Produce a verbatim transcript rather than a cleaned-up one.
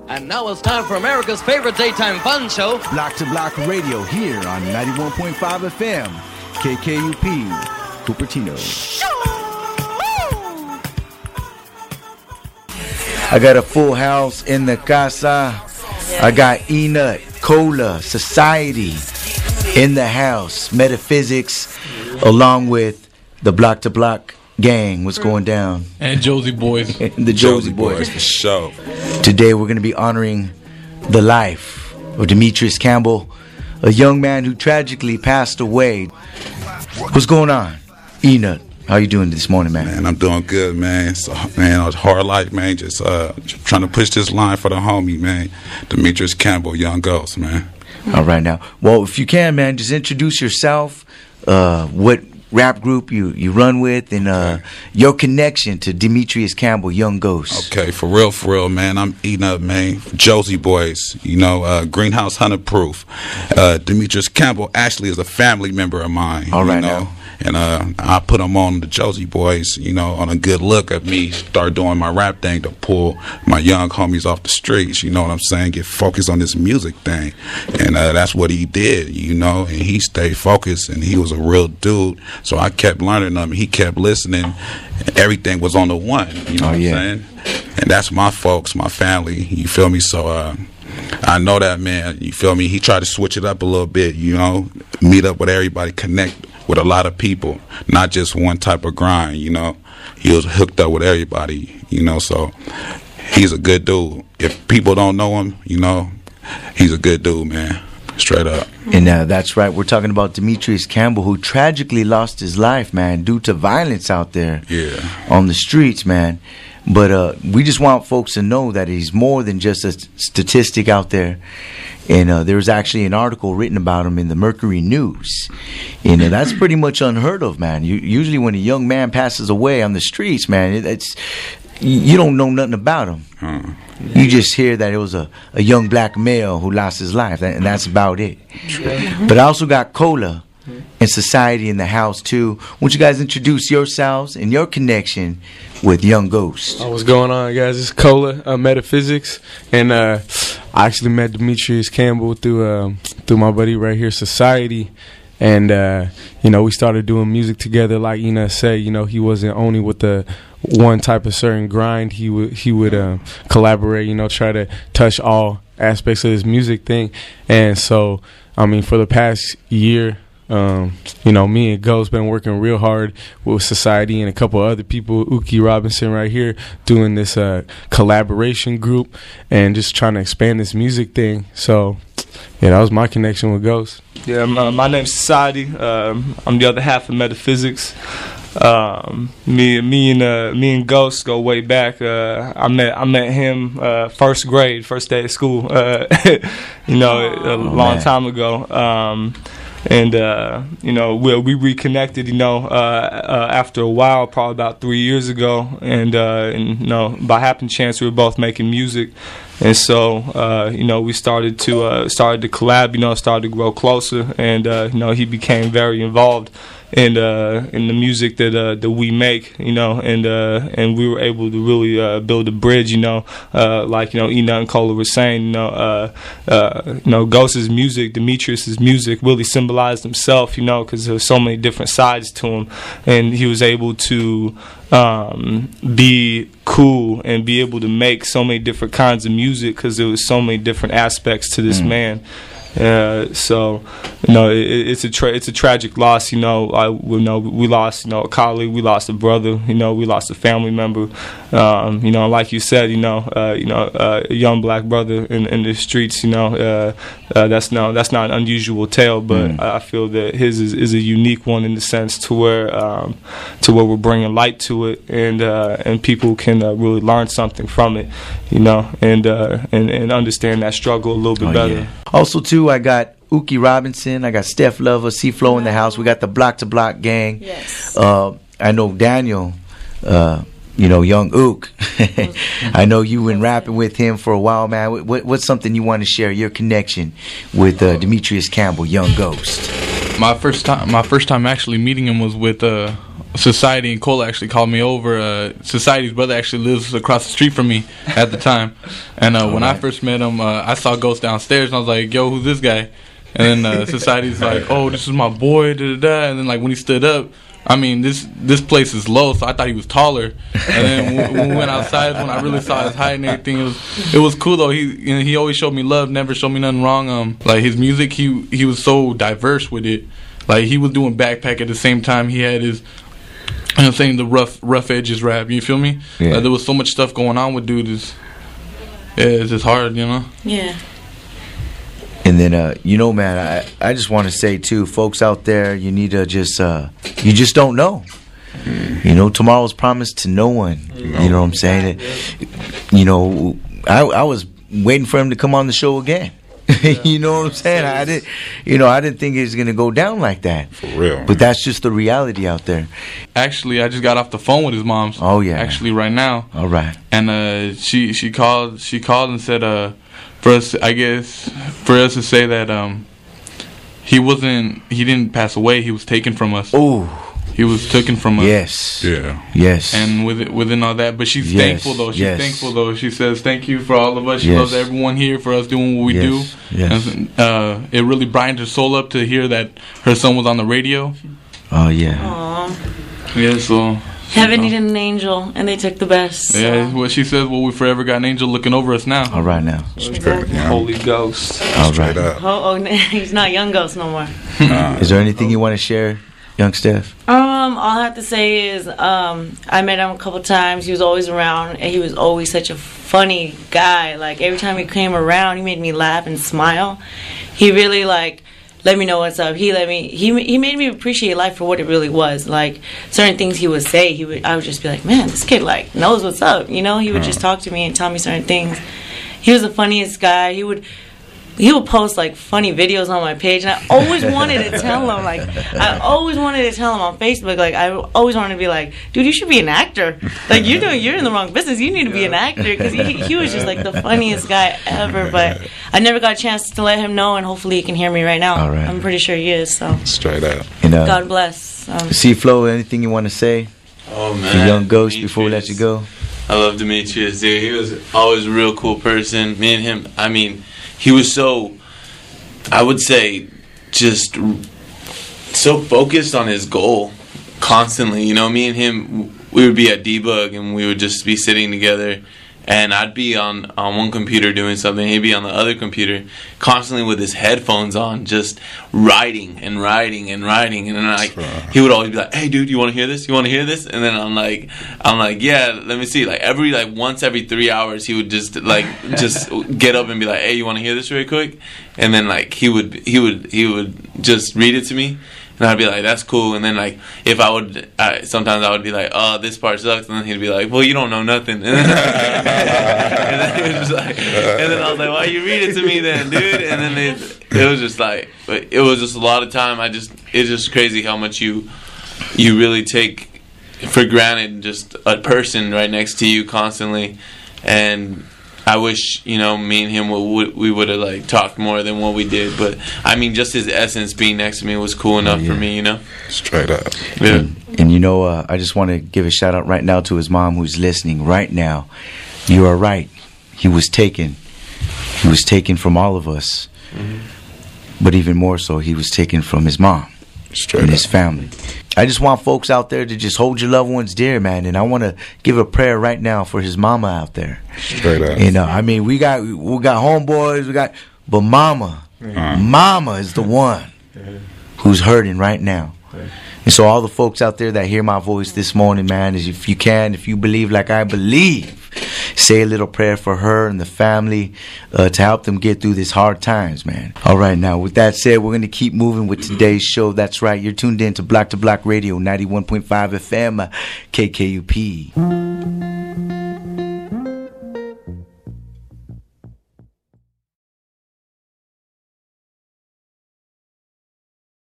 And now it's time for America's favorite daytime fun show, Block to Block Radio, here on ninety-one point five F M, K K U P, Cupertino. I got a full house in the casa. I got E-Nut, Cola, Society in the house, Metaphysics, along with the Block to Block gang. What's going down? And Josie Boys. The Josie Boys. For sure. Today we're going to be honoring the life of Demetrius Campbell, a young man who tragically passed away. What's going on? E-Nut, how you doing this morning, man? Man, I'm doing good, man. So, man, it's a hard life, man. Just uh, trying to push this line for the homie, man. Demetrius Campbell, Young Ghost, man. All right, now. Well, if you can, man, just introduce yourself, uh, what rap group you, you run with, and uh, your connection to Demetrius Campbell, Young Ghost. Okay, for real, for real, man. I'm eating up, man. Josie Boys, you know, uh, Greenhouse Hunter Proof. Uh, Demetrius Campbell actually is a family member of mine. All right, you know? now. And uh, I put them on the Josie Boys, you know, on a good look at me, start doing my rap thing to pull my young homies off the streets, you know what I'm saying, get focused on this music thing. And uh, that's what he did, you know, and he stayed focused, and he was a real dude. So I kept learning them, he kept listening, everything was on the one, you know oh, what I'm yeah. saying? And that's my folks, my family, you feel me? So uh, I know that, man, you feel me? He tried to switch it up a little bit, you know, meet up with everybody, connect with a lot of people, not just one type of grind, you know. He was hooked up with everybody, you know, so he's a good dude. If people don't know him, you know, he's a good dude, man, straight up. And uh, that's right, we're talking about Demetrius Campbell, who tragically lost his life, man, due to violence out there yeah. on the streets, man. But uh, we just want folks to know that he's more than just a statistic out there. And uh, there was actually an article written about him in the Mercury News. And uh, that's pretty much unheard of, man. You, usually when a young man passes away on the streets, man, it, it's you don't know nothing about him. Huh. You just hear that it was a, a young black male who lost his life, and that's about it. But I also got Cola and Society in the house, too. Won't you guys introduce yourselves and your connection with Young Ghost? Oh, what's going on, guys? It's Cola, uh, Metaphysics, and uh, I actually met Demetrius Campbell through uh, through my buddy right here, Society, and uh, you know, we started doing music together. Like Ina said, you know, he wasn't only with the one type of certain grind. He would he would uh, collaborate, you know, try to touch all aspects of this music thing. And so, I mean, for the past year, Um, you know, me and Ghost been working real hard with Society and a couple other people, Uki Robinson right here, doing this uh, collaboration group and just trying to expand this music thing. So, yeah, that was my connection with Ghost. Yeah, my, my name's Society. Um, I'm the other half of Metaphysics. Um, me, me and uh, me and Ghost go way back. Uh, I met I met him uh, first grade, first day of school. Uh, you know, a oh, long man. time ago. Um, And, uh, you know, we, we reconnected, you know, uh, uh, after a while, probably about three years ago. And, uh, and, you know, by happen chance, we were both making music. And so, uh, you know, we started to uh, started to collab, you know, started to grow closer. And, uh, you know, he became very involved in uh, in the music that uh, that we make, you know, and uh, and we were able to really uh, build a bridge, you know, uh, like, you know, E-Nut and Cola were saying, you know, uh, uh, you know, Ghost's music, Demetrius's music really symbolized himself, you know, because there were so many different sides to him, and he was able to um, be cool and be able to make so many different kinds of music because there was so many different aspects to this mm. man. Uh, so, you know, it, it's a tra- it's a tragic loss. You know, I you know we lost you know a colleague, we lost a brother. You know, we lost a family member. Um, you know, like you said, you know, uh, you know, uh, a young black brother in, in the streets. You know, uh, uh, that's no that's not an unusual tale, but mm. I feel that his is, is a unique one in the sense to where um, to where we're bringing light to it, and uh, and people can uh, really learn something from it. You know, and uh, and and understand that struggle a little bit oh, better. Yeah. Also, too, I got Uki Robinson, I got Steph Lover, C-Flow in the house. We got the Block to Block gang. Yes. Uh, I know Daniel, uh, you know, Young Ook. I know you've been rapping with him for a while, man. What, what's something you want to share, your connection with uh, Demetrius Campbell, Young Ghost? My first time, my first time actually meeting him was with uh, Society and Cole actually called me over. Uh, Society's brother actually lives across the street from me at the time. And uh, when right. I first met him, uh, I saw Ghost downstairs, and I was like, yo, who's this guy? And then uh, Society's like, oh, this is my boy, da da da. And then like when he stood up, I mean, this this place is low, so I thought he was taller. And then w- when we went outside, when I really saw his height and everything, it was it was cool though. He you know, he always showed me love, never showed me nothing wrong. Um, like his music, he he was so diverse with it. Like he was doing backpack at the same time. He had his, you know, what I'm saying, the rough rough edges rap. You feel me? Yeah. Like, there was so much stuff going on with dude. Is yeah, it's just hard, you know. Yeah. And then, uh, you know, man, I, I just want to say, too, folks out there, you need to just, uh, you just don't know. Mm. You know, tomorrow's promised to no one. Mm. You know what I'm saying? It, you know, I, I was waiting for him to come on the show again. You know what I'm saying? I didn't, you know, I didn't think it was going to go down like that. For real. But that's just the reality out there. Actually, I just got off the phone with his mom. Oh, yeah. Actually, right now. All right. And uh, she, she called, she called and said, uh, for us, I guess, for us to say that um, he wasn't, he didn't pass away. He was taken from us. Oh. He was taken from us. Yes. Yeah. Yes. And with it, within all that, but she's yes. thankful though. She's yes. thankful though. She says thank you for all of us. She yes. loves everyone here for us doing what we yes. do. Yes. And, uh, it really brightened her soul up to hear that her son was on the radio. Oh yeah. Aww. Yeah. So. Heaven needed an angel, and they took the best. So. Yeah, what she says. Well, we forever got an angel looking over us now. All right now. Exactly. Yeah. Holy Ghost. All right. Oh, oh, he's not Young Ghost no more. Uh, Is there anything you want to share, young Steph? Um, all I have to say is, um, I met him a couple times. He was always around, and he was always such a funny guy. Like every time he came around, he made me laugh and smile. He really like. Let me know what's up. He let me. He he made me appreciate life for what it really was. Like certain things he would say, he would. I would just be like, man, this kid like knows what's up. You know, he would just talk to me and tell me certain things. He was the funniest guy. He would. He would post like funny videos on my page, and I always wanted to tell him. Like I always wanted to tell him on Facebook. Like I always wanted to be like, dude, you should be an actor. Like you're doing, you're in the wrong business. You need to be an actor because he he was just like the funniest guy ever. But I never got a chance to let him know, and hopefully he can hear me right now. All right. I'm pretty sure he is. So straight up. And, uh, God bless. Um, C Flo, anything you want to say? Oh man, The young Ghost, Demetrius. before we let you go. I love Demetrius, dude. He was always a real cool person. Me and him, I mean, he was so, I would say, just so focused on his goal constantly. You know, me and him, we would be at Debug and we would just be sitting together. And I'd be on, on one computer doing something, he'd be on the other computer, constantly with his headphones on, just writing and writing and writing. And then like he would always be like, "Hey, dude, you want to hear this? You want to hear this?" And then I'm like, I'm like, "Yeah, let me see." Like every like once every three hours, he would just like just get up and be like, "Hey, you want to hear this really quick?" And then like he would he would he would just read it to me. And I'd be like, that's cool. And then, like, if I would, I, sometimes I would be like, oh, this part sucks. And then he'd be like, well, you don't know nothing. And then, and then, he was just like, and then I was like, why you read it to me then, dude? And then it, it was just like, it was just a lot of time. I just, it's just crazy how much you, you really take for granted just a person right next to you constantly. And I wish, you know, me and him would, we would have like talked more than what we did, but I mean, just his essence being next to me was cool enough oh, yeah. for me, you know. Straight up. Yeah. And, and you know, uh, I just want to give a shout out right now to his mom who's listening right now. You are right. He was taken. He was taken from all of us, mm-hmm. but even more so, he was taken from his mom Straight and up. his family. I just want folks out there to just hold your loved ones dear, man. And I want to give a prayer right now for his mama out there. Straight up. You know, I mean, we got we got homeboys, we got, but mama, uh-huh. mama is the one who's hurting right now. And so all the folks out there that hear my voice this morning, man, is if you can, if you believe like I believe, say a little prayer for her and the family uh, to help them get through this hard times, man. All right, now, with that said, we're going to keep moving with today's show. That's right. You're tuned in to Block to Block Radio, ninety-one point five F M, K K U P.